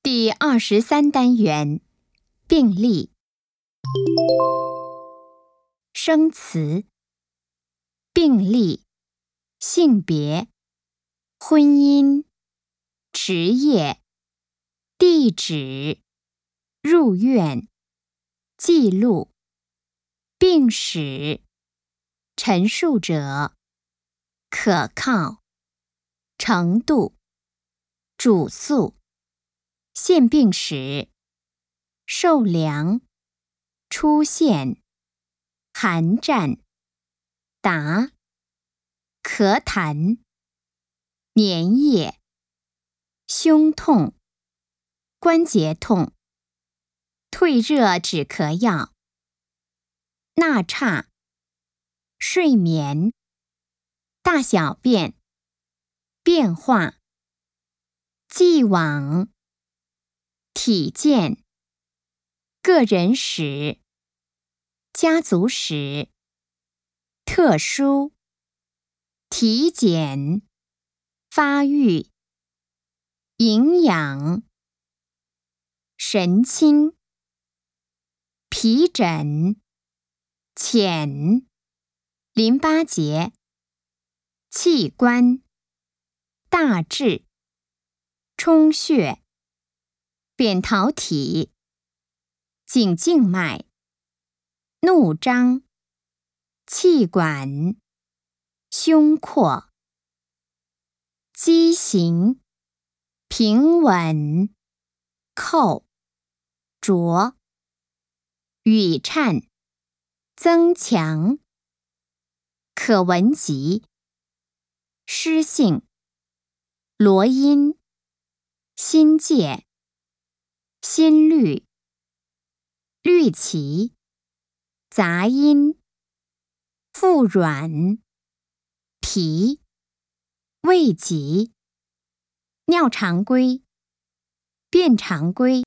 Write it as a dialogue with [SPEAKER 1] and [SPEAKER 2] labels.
[SPEAKER 1] 第23单元病例。生词：病例、性别、婚姻、职业、地址、入院、记录、病史、陈述者、可靠、程度、主诉、现病史、受凉、出现、寒战、答、咳痰、粘液、胸痛、关节痛、退热止咳药、纳差、睡眠、大小便、变化、既往、体健、个人史、家族史、特殊、体检、发育、营养、神清、皮疹、浅、淋巴结、器官、大致、充血、扁桃体、颈静脉、怒张、气管、胸廓、畸形、平稳、扣、着、语颤、增强、可闻疾、湿性、罗音、心悸、心律、律奇、杂音、腹软、脾、胃疾、尿常规、便常规。